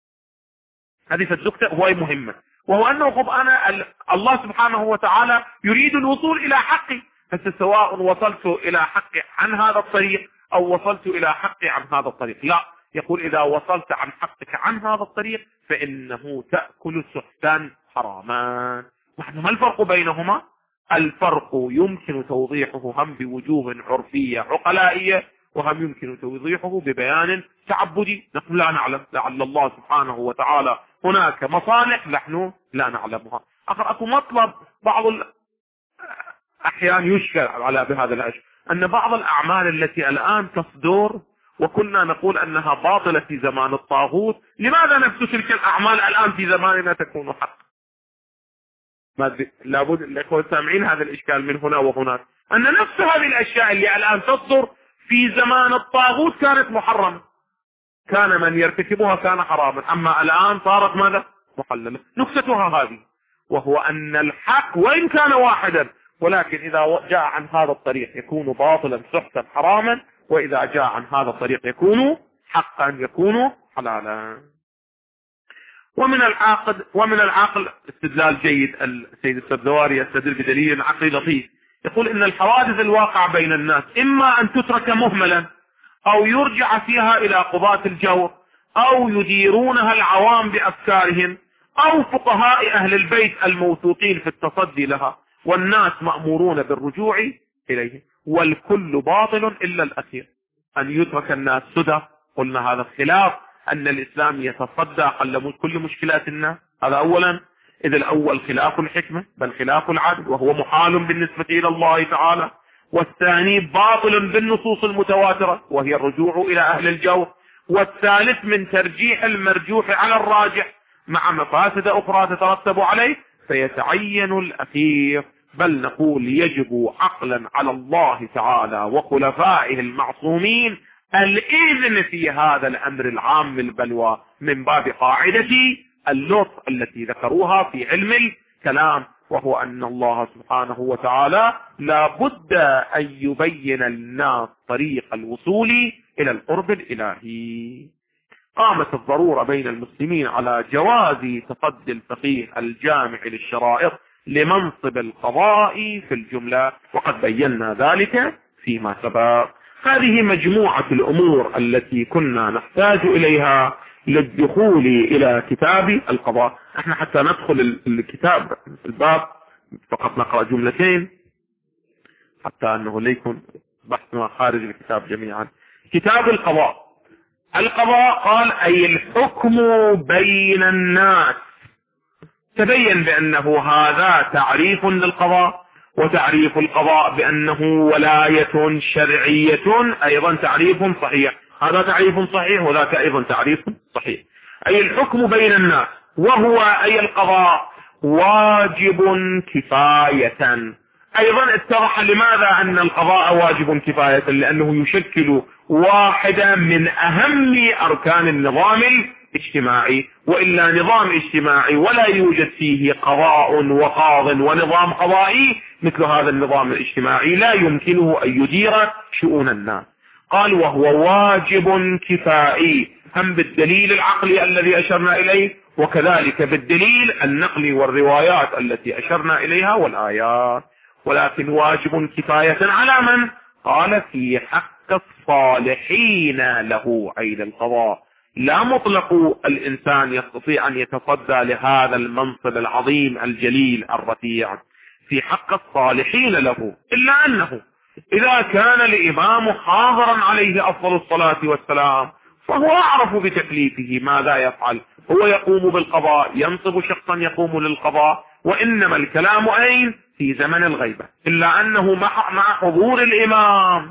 هذه النقطة هو مهمة، وهو أنه الله سبحانه وتعالى يريد الوصول إلى حقي، سواء وصلت إلى حقي عن هذا الطريق أو وصلت إلى حقي عن هذا الطريق، لا، يقول إذا وصلت عن حقك عن هذا الطريق فإنه تأكل سحتا حراما. ما الفرق بينهما؟ الفرق يمكن توضيحه هم بوجوه عرفية عقلائية، وهم يمكن توضيحه ببيان تعبدي نحن لا نعلم، لعل الله سبحانه وتعالى هناك مصالح نحن لا نعلمها. أكو مطلب بعض الأحيان يشكل على بهذا الأشياء، أن بعض الأعمال التي الآن تصدر وكنا نقول أنها باطلة في زمان الطاغوت، لماذا نفس تلك الأعمال الآن في زماننا تكون حق؟ لابد الأخوة سامعين هذا الإشكال من هنا وهناك، أن نفس هذه الأشياء اللي الآن تصدر في زمان الطاغوت كانت محرمة، كان من يرتكبها كان حراما، أما الآن صارت ماذا؟ محللة. نكتتها هذه، وهو أن الحق وإن كان واحدا، ولكن إذا جاء عن هذا الطريق يكون باطلا سحتا حراما، وإذا جاء عن هذا الطريق يكون حقا يكون حلالا. ومن العقل استدلال جيد، السيد السبزواري يستدل بدليل عقلي لطيف، يقول إن الحوادث الواقع بين الناس إما أن تترك مهملا أو يرجع فيها إلى قضاة الجور، أو يديرونها العوام بأفكارهم، أو فقهاء أهل البيت الموثوقين في التصدي لها، والناس مأمورون بالرجوع إليه، والكل باطل إلا الأخير أن يترك الناس سدى. قلنا هذا الخلاف أن الإسلام يتصدى حل كل مشكلات الناس، هذا أولا، إذ الأول خلاف الحكمة بل خلاف العدل، وهو محال بالنسبة إلى الله تعالى. والثاني باطل بالنصوص المتواترة وهي الرجوع إلى أهل الجور. والثالث من ترجيح المرجوح على الراجح مع مفاسد أخرى تترتب عليه، فيتعين الأخير. بل نقول يجب عقلا على الله تعالى وخلفائه المعصومين الإذن في هذا الأمر العام البلوى من باب قاعدة اللطف التي ذكروها في علم الكلام، وهو أن الله سبحانه وتعالى لا بد أن يبين للناس طريق الوصول إلى القرب الإلهي. قامت الضرورة بين المسلمين على جواز تصدي الفقيه الجامع للشرائط لمنصب القضاء في الجملة، وقد بينا ذلك فيما سبق. هذه مجموعة الأمور التي كنا نحتاج إليها للدخول إلى كتاب القضاء. احنا حتى ندخل الكتاب الباب فقط نقرأ جملتين حتى أنه ليكن بحثنا خارج الكتاب جميعا. كتاب القضاء. القضاء قال أي الحكم بين الناس. تبين بأنه هذا تعريف للقضاء، وتعريف القضاء بأنه ولاية شرعية أيضا تعريف صحيح. هذا تعريف صحيح وذاك أيضا تعريف صحيح. أي الحكم بين الناس، وهو أي القضاء واجب كفاية. أيضا اتضح لماذا أن القضاء واجب كفاية، لأنه يشكل واحدة من أهم أركان النظام الاجتماعي. وإلا نظام اجتماعي ولا يوجد فيه قضاء وقاض ونظام قضائي مثل هذا النظام الاجتماعي لا يمكنه أن يدير شؤون الناس. قال وهو واجب كفائي، هم بالدليل العقلي الذي أشرنا إليه، وكذلك بالدليل النقلي والروايات التي أشرنا إليها والآيات. ولكن واجب كفاية على من؟ قال في حق الصالحين له أي للقضاء. لا مطلق الإنسان يستطيع أن يتصدى لهذا المنصب العظيم الجليل الرفيع، في حق الصالحين له. إلا أنه إذا كان الإمام حاضرا عليه أفضل الصلاة والسلام فهو أعرف بتكليفه ماذا يفعل. هو يقوم بالقضاء، ينصب شخصا يقوم للقضاء، وإنما الكلام أين؟ في زمن الغيبة. إلا أنه مع حضور الإمام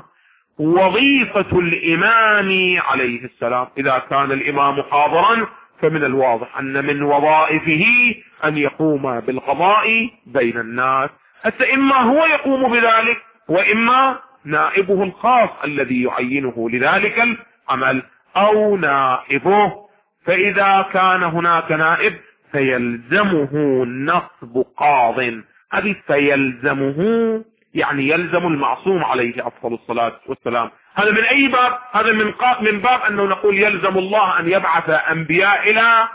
وظيفة الإمام عليه السلام، إذا كان الإمام حاضرا فمن الواضح أن من وظائفه أن يقوم بالقضاء بين الناس. حتى إما هو يقوم بذلك وإما نائبه الخاص الذي يعينه لذلك العمل أو نائبه. فإذا كان هناك نائب فيلزمه نصب قاض. هذه فيلزمه يعني يلزم المعصوم عليه أفضل الصلاة والسلام. هذا من أي باب؟ هذا من باب أنه نقول يلزم الله أن يبعث أنبياء إلى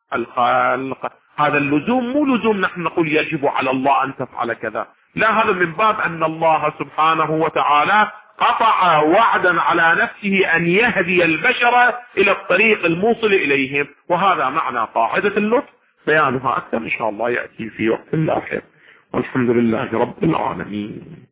الخلق. هذا اللزوم مو لزوم نحن نقول يجب على الله أن تفعل كذا، لا، هذا من باب أن الله سبحانه وتعالى قطع وعدا على نفسه أن يهدي البشر إلى الطريق الموصل إليهم. وهذا معنى قاعدة اللطف، بيانها أكثر إن شاء الله يأتي في وقت لاحق. والحمد لله رب العالمين.